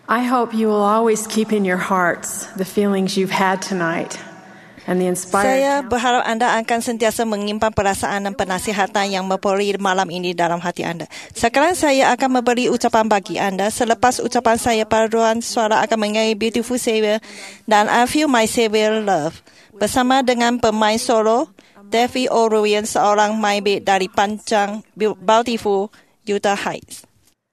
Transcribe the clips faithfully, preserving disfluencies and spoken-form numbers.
I hope you will always keep in your hearts the feelings you've had tonight and the inspired. Saya berharap anda akan sentiasa menyimpan perasaan dan penasihatan yang memperi malam ini dalam hati anda. Sekarang saya akan memberi ucapan bagi anda. Selepas ucapan saya, paduan suara akan menyanyi Beautiful Savior dan I Feel My Savior Love bersama dengan pemain solo Davy O'Rourke, seorang main band dari Panjang Bountiful, Utah Heights.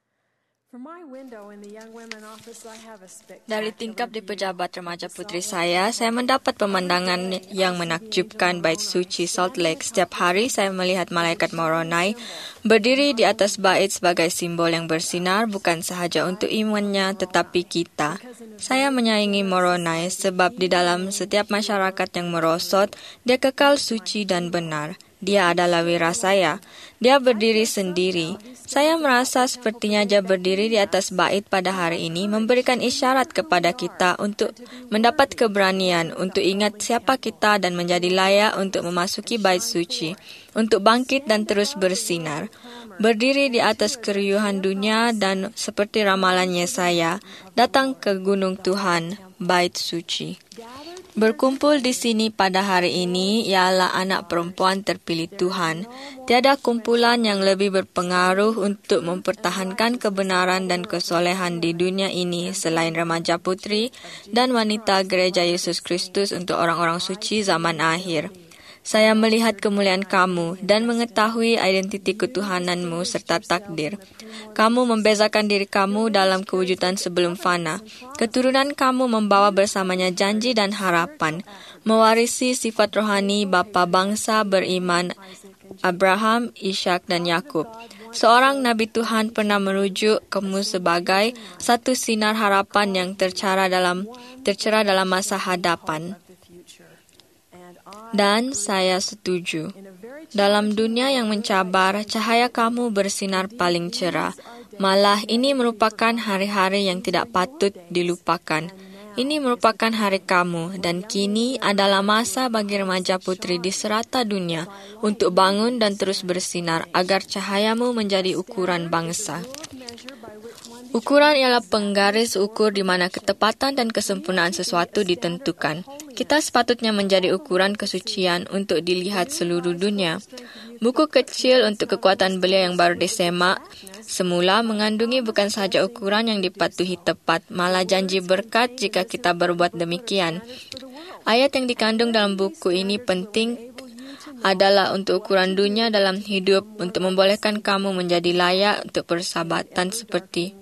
Dari tingkap di pejabat remaja putri saya, saya mendapat pemandangan yang menakjubkan bait suci Salt Lake. Setiap hari saya melihat malaikat Moroni berdiri di atas bait sebagai simbol yang bersinar bukan sahaja untuk imannya tetapi kita. Saya menyayangi Moroni sebab di dalam setiap masyarakat yang merosot, dia kekal suci dan benar. Dia adalah wira saya. Dia berdiri sendiri. Saya merasa sepertinya dia berdiri di atas bait pada hari ini, memberikan isyarat kepada kita untuk mendapat keberanian, untuk ingat siapa kita dan menjadi layak untuk memasuki bait suci, untuk bangkit dan terus bersinar. Berdiri di atas keriuhan dunia dan seperti ramalannya saya, datang ke gunung Tuhan, bait suci. Berkumpul di sini pada hari ini ialah anak perempuan terpilih Tuhan. Tiada kumpulan yang lebih berpengaruh untuk mempertahankan kebenaran dan kesolehan di dunia ini selain remaja putri dan wanita Gereja Yesus Kristus untuk orang-orang suci zaman akhir. Saya melihat kemuliaan kamu dan mengetahui identiti ketuhananmu serta takdir. Kamu membezakan diri kamu dalam kewujudan sebelum fana. Keturunan kamu membawa bersamanya janji dan harapan, mewarisi sifat rohani bapa bangsa beriman Abraham, Ishak dan Yakub. Seorang Nabi Tuhan pernah merujuk kamu sebagai satu sinar harapan yang tercerah dalam tercerah dalam masa hadapan. Dan saya setuju. Dalam dunia yang mencabar, cahaya kamu bersinar paling cerah. Malah ini merupakan hari-hari yang tidak patut dilupakan. Ini merupakan hari kamu dan kini adalah masa bagi remaja putri di serata dunia untuk bangun dan terus bersinar agar cahayamu menjadi ukuran bangsa. Ukuran ialah penggaris ukur di mana ketepatan dan kesempurnaan sesuatu ditentukan. Kita sepatutnya menjadi ukuran kesucian untuk dilihat seluruh dunia. Buku kecil untuk kekuatan belia yang baru disemak semula mengandungi bukan sahaja ukuran yang dipatuhi tepat, malah janji berkat jika kita berbuat demikian. Ayat yang dikandung dalam buku ini penting adalah untuk ukuran dunia dalam hidup, untuk membolehkan kamu menjadi layak untuk persahabatan seperti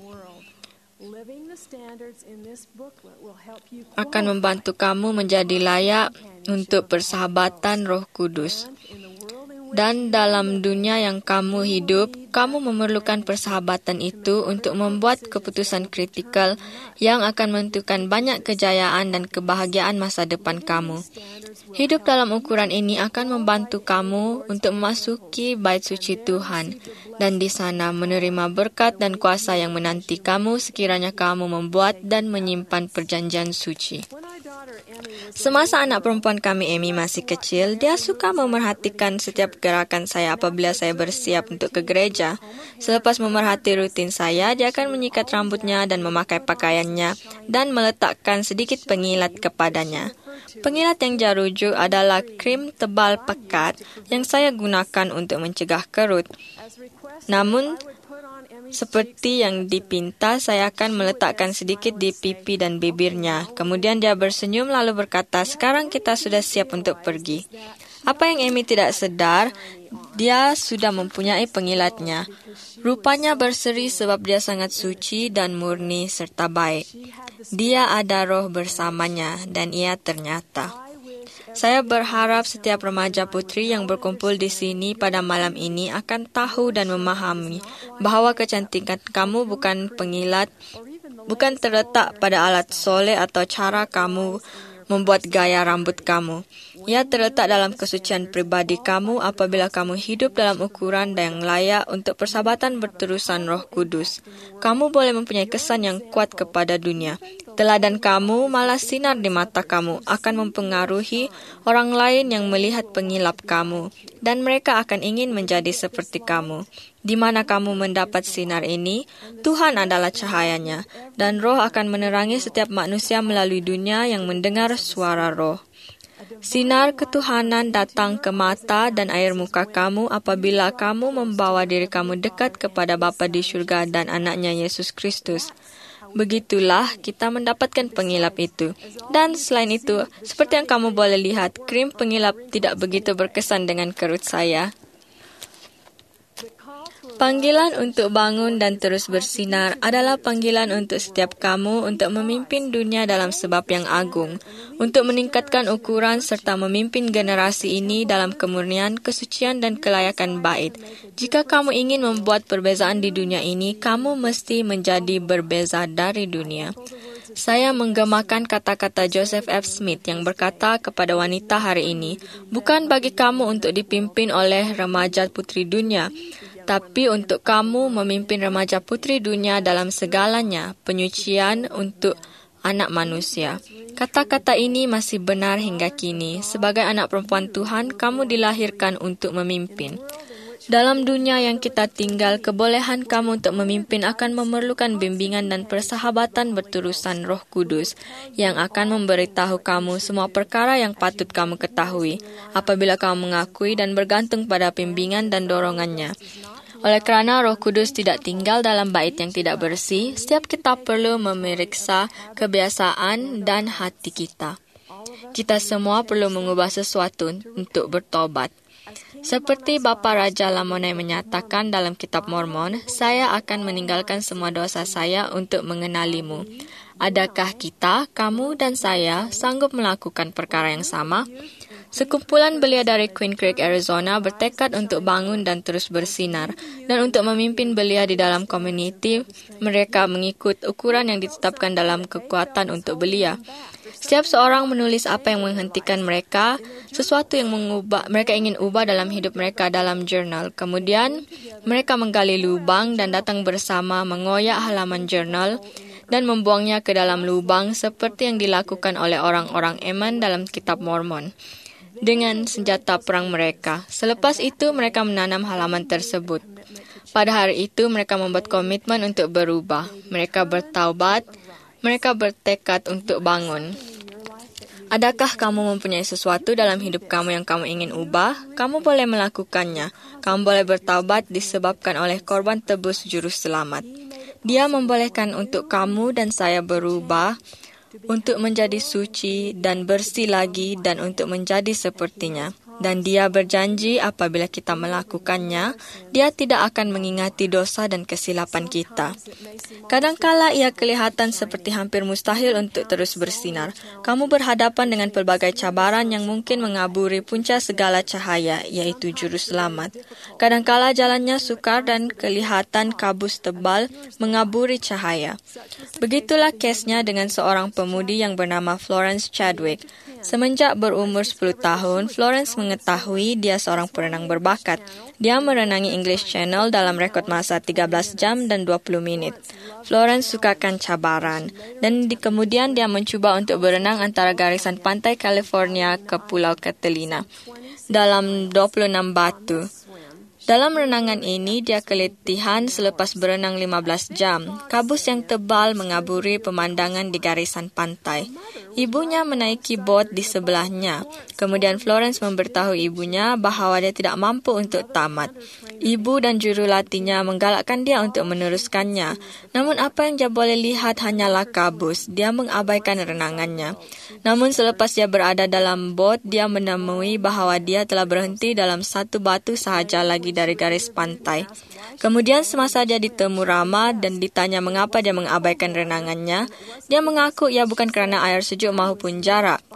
akan membantu kamu menjadi layak untuk persahabatan Roh Kudus. Dan dalam dunia yang kamu hidup, kamu memerlukan persahabatan itu untuk membuat keputusan kritikal yang akan menentukan banyak kejayaan dan kebahagiaan masa depan kamu. Hidup dalam ukuran ini akan membantu kamu untuk memasuki bait suci Tuhan dan di sana menerima berkat dan kuasa yang menanti kamu sekiranya kamu membuat dan menyimpan perjanjian suci. Semasa anak perempuan kami Amy masih kecil, dia suka memerhatikan setiap gerakan saya apabila saya bersiap untuk ke gereja. Selepas memerhati rutin saya, dia akan menyikat rambutnya dan memakai pakaiannya dan meletakkan sedikit pengilat kepadanya. Pengilat yang dia rujuk adalah krim tebal pekat yang saya gunakan untuk mencegah kerut. Namun, seperti yang dipinta, saya akan meletakkan sedikit di pipi dan bibirnya. Kemudian dia tersenyum lalu berkata, "Sekarang kita sudah siap untuk pergi." Apa yang Amy tidak sedar, dia sudah mempunyai pengilatnya. Rupanya berseri sebab dia sangat suci dan murni serta baik. Dia ada roh bersamanya dan ia ternyata. Saya berharap setiap remaja putri yang berkumpul di sini pada malam ini akan tahu dan memahami bahawa kecantikan kamu bukan pengilat, bukan terletak pada alat soleh atau cara kamu membuat gaya rambut kamu. Ia terletak dalam kesucian pribadi kamu apabila kamu hidup dalam ukuran yang layak untuk persahabatan berterusan Roh Kudus. Kamu boleh mempunyai kesan yang kuat kepada dunia. Teladan kamu, malah sinar di mata kamu, akan mempengaruhi orang lain yang melihat pengilap kamu, dan mereka akan ingin menjadi seperti kamu. Di mana kamu mendapat sinar ini, Tuhan adalah cahayanya, dan Roh akan menerangi setiap manusia melalui dunia yang mendengar suara Roh. Sinar ketuhanan datang ke mata dan air muka kamu apabila kamu membawa diri kamu dekat kepada Bapa di syurga dan anaknya Yesus Kristus. Begitulah kita mendapatkan pengilap itu. Dan selain itu, seperti yang kamu boleh lihat, krim pengilap tidak begitu berkesan dengan kerut saya. Panggilan untuk bangun dan terus bersinar adalah panggilan untuk setiap kamu untuk memimpin dunia dalam sebab yang agung, untuk meningkatkan ukuran serta memimpin generasi ini dalam kemurnian, kesucian dan kelayakan bait. Jika kamu ingin membuat perbezaan di dunia ini, kamu mesti menjadi berbeza dari dunia. Saya menggemakan kata-kata Joseph F. Smith yang berkata kepada wanita hari ini, bukan bagi kamu untuk dipimpin oleh remaja putri dunia, tapi untuk kamu memimpin remaja putri dunia dalam segalanya, penyucian untuk anak manusia. Kata-kata ini masih benar hingga kini. Sebagai anak perempuan Tuhan, kamu dilahirkan untuk memimpin. Dalam dunia yang kita tinggal, kebolehan kamu untuk memimpin akan memerlukan bimbingan dan persahabatan berterusan Roh Kudus yang akan memberitahu kamu semua perkara yang patut kamu ketahui apabila kamu mengakui dan bergantung pada bimbingan dan dorongannya. Oleh kerana Roh Kudus tidak tinggal dalam bait yang tidak bersih, setiap kita perlu memeriksa kebiasaan dan hati kita. Kita semua perlu mengubah sesuatu untuk bertobat. Seperti Bapa Raja Lamonai menyatakan dalam kitab Mormon, saya akan meninggalkan semua dosa saya untuk mengenalimu. Adakah kita, kamu dan saya sanggup melakukan perkara yang sama? Sekumpulan belia dari Queen Creek, Arizona bertekad untuk bangun dan terus bersinar dan untuk memimpin belia di dalam komuniti. Mereka mengikut ukuran yang ditetapkan dalam kekuatan untuk belia. Setiap seorang menulis apa yang menghentikan mereka, sesuatu yang mengubah, mereka ingin ubah dalam hidup mereka dalam jurnal. Kemudian, mereka menggali lubang dan datang bersama mengoyak halaman jurnal dan membuangnya ke dalam lubang seperti yang dilakukan oleh orang-orang Eman dalam kitab Mormon dengan senjata perang mereka. Selepas itu, mereka menanam halaman tersebut. Pada hari itu, mereka membuat komitmen untuk berubah. Mereka bertaubat. Mereka bertekad untuk bangun. Adakah kamu mempunyai sesuatu dalam hidup kamu yang kamu ingin ubah? Kamu boleh melakukannya. Kamu boleh bertaubat disebabkan oleh korban tebus juru selamat. Dia membolehkan untuk kamu dan saya berubah, untuk menjadi suci dan bersih lagi dan untuk menjadi sepertinya. Dan dia berjanji apabila kita melakukannya, dia tidak akan mengingati dosa dan kesilapan kita. Kadangkala ia kelihatan seperti hampir mustahil untuk terus bersinar. Kamu berhadapan dengan pelbagai cabaran yang mungkin mengaburi punca segala cahaya, yaitu juru selamat. Kadangkala jalannya sukar dan kelihatan kabus tebal mengaburi cahaya. Begitulah kesnya dengan seorang pemudi yang bernama Florence Chadwick. Semenjak berumur sepuluh tahun, Florence mengetahui dia seorang perenang berbakat. Dia merenangi English Channel dalam rekod masa tiga belas jam dan dua puluh minit. Florence sukakan cabaran, dan di, kemudian dia mencuba untuk berenang antara garisan pantai California ke Pulau Catalina dalam dua puluh enam batu. Dalam renangan ini, dia keletihan selepas berenang lima belas jam. Kabus yang tebal mengaburi pemandangan di garisan pantai. Ibunya menaiki bot di sebelahnya. Kemudian Florence memberitahu ibunya bahawa dia tidak mampu untuk tamat. Ibu dan jurulatihnya menggalakkan dia untuk meneruskannya. Namun apa yang dia boleh lihat hanyalah kabus. Dia mengabaikan renangannya. Namun selepas dia berada dalam bot, dia menemui bahawa dia telah berhenti dalam satu batu sahaja lagi dari garis pantai. Kemudian semasa dia ditemu Rama dan ditanya mengapa dia mengabaikan renangannya, dia mengaku ia bukan kerana air sejuk maupun jarak.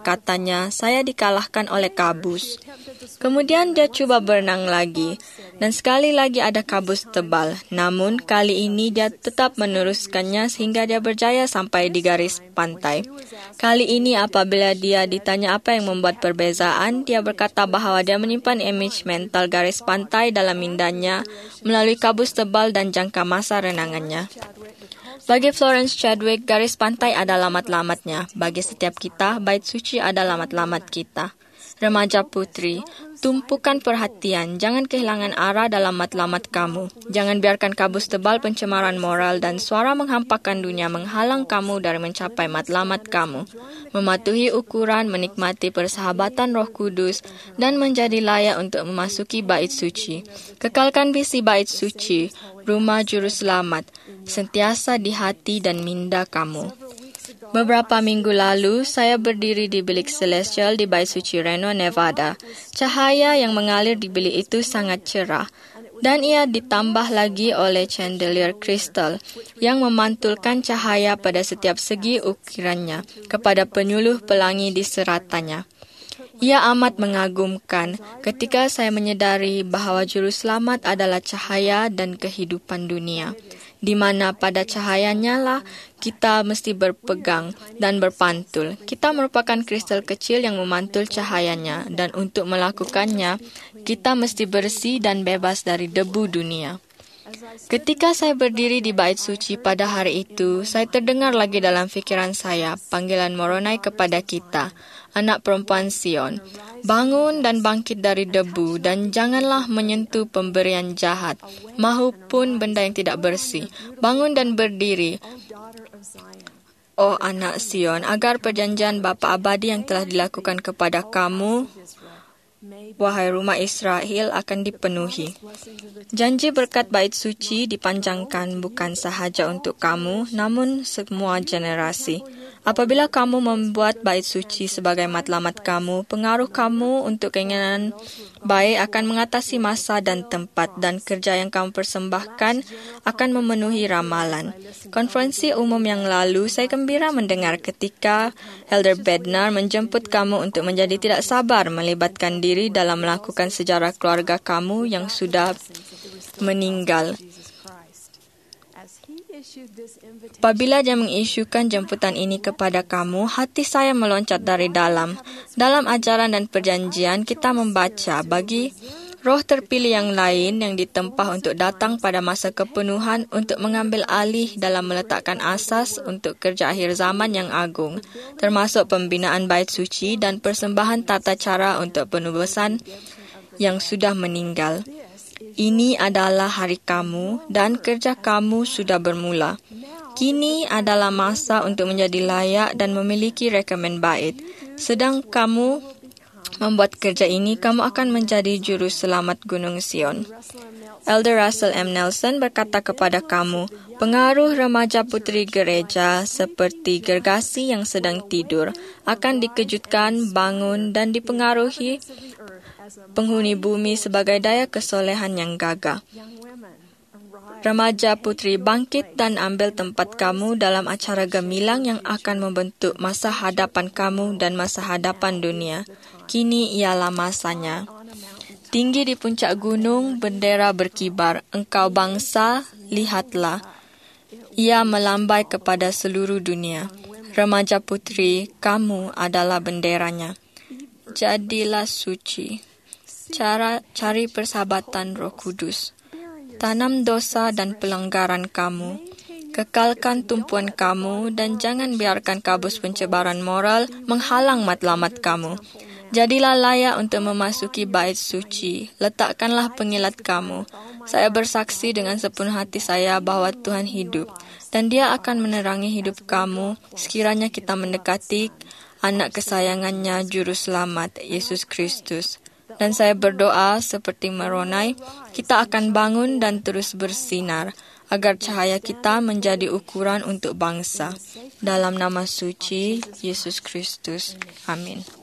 katanya, saya dikalahkan oleh kabus. Kemudian dia cuba berenang lagi, dan sekali lagi ada kabus tebal. Namun, kali ini dia tetap meneruskannya sehingga dia berjaya sampai di garis pantai. Kali ini apabila dia ditanya apa yang membuat perbezaan, dia berkata bahawa dia menyimpan image mental garis pantai dalam mindanya melalui kabus tebal dan jangka masa renangannya. Bagi Florence Chadwick, garis pantai adalah lamat-lamatnya. Bagi setiap kita, bait suci adalah lamat-lamat kita. Remaja putri, tumpukan perhatian, jangan kehilangan arah dalam matlamat kamu. Jangan biarkan kabus tebal pencemaran moral dan suara menghampakan dunia menghalang kamu dari mencapai matlamat kamu. Mematuhi ukuran, menikmati persahabatan Roh Kudus, dan menjadi layak untuk memasuki bait suci. Kekalkan visi bait suci, rumah juru selamat, sentiasa di hati dan minda kamu. Beberapa minggu lalu, saya berdiri di bilik Celestial di Bait Suci Reno, Nevada. Cahaya yang mengalir di bilik itu sangat cerah, dan ia ditambah lagi oleh chandelier kristal yang memantulkan cahaya pada setiap segi ukirannya kepada penyuluh pelangi di seratannya. Ia amat mengagumkan ketika saya menyedari bahawa juru selamat adalah cahaya dan kehidupan dunia, di mana pada cahayanya lah kita mesti berpegang dan berpantul. Kita merupakan kristal kecil yang memantul cahayanya, dan untuk melakukannya, kita mesti bersih dan bebas dari debu dunia. Ketika saya berdiri di bait suci pada hari itu, saya terdengar lagi dalam fikiran saya panggilan Moroni kepada kita, anak perempuan Sion. Bangun dan bangkit dari debu, dan janganlah menyentuh pemberian jahat, mahupun benda yang tidak bersih. Bangun dan berdiri, oh anak Sion, agar perjanjian Bapa abadi yang telah dilakukan kepada kamu, wahai rumah Israel, akan dipenuhi. Janji berkat bait suci dipanjangkan bukan sahaja untuk kamu, namun semua generasi. Apabila kamu membuat bait suci sebagai matlamat kamu, pengaruh kamu untuk keinginan baik akan mengatasi masa dan tempat, dan kerja yang kamu persembahkan akan memenuhi ramalan. Konferensi umum yang lalu, saya gembira mendengar ketika Elder Bednar menjemput kamu untuk menjadi tidak sabar melibatkan diri dalam melakukan sejarah keluarga kamu yang sudah meninggal. Apabila dia mengisyukan jemputan ini kepada kamu, hati saya meloncat dari dalam. Dalam ajaran dan perjanjian, kita membaca bagi roh terpilih yang lain yang ditempah untuk datang pada masa kepenuhan untuk mengambil alih dalam meletakkan asas untuk kerja akhir zaman yang agung, termasuk pembinaan bait suci dan persembahan tata cara untuk penubusan yang sudah meninggal. Ini adalah hari kamu dan kerja kamu sudah bermula. Kini adalah masa untuk menjadi layak dan memiliki rekomen bait. Sedang kamu membuat kerja ini, kamu akan menjadi juru selamat Gunung Sion. Elder Russell M. Nelson berkata kepada kamu, pengaruh remaja putri gereja seperti gergasi yang sedang tidur akan dikejutkan, bangun dan dipengaruhi penghuni bumi sebagai daya kesolehan yang gagah. Remaja putri, bangkit dan ambil tempat kamu dalam acara gemilang yang akan membentuk masa hadapan kamu dan masa hadapan dunia. Kini ialah masanya. Tinggi di puncak gunung, bendera berkibar. Engkau bangsa, lihatlah. Ia melambai kepada seluruh dunia. Remaja putri, kamu adalah benderanya. Jadilah suci. Cara cari persahabatan Roh Kudus. Tanam dosa dan pelanggaran kamu. Kekalkan tumpuan kamu dan jangan biarkan kabus pencemaran moral menghalang matlamat kamu. Jadilah layak untuk memasuki bait suci. Letakkanlah pengilat kamu. Saya bersaksi dengan sepenuh hati saya bahwa Tuhan hidup, dan Dia akan menerangi hidup kamu sekiranya kita mendekati anak kesayangannya, Juru Selamat, Yesus Kristus. Dan saya berdoa seperti Moroni, kita akan bangun dan terus bersinar, agar cahaya kita menjadi ukuran untuk bangsa. Dalam nama suci Yesus Kristus. Amin.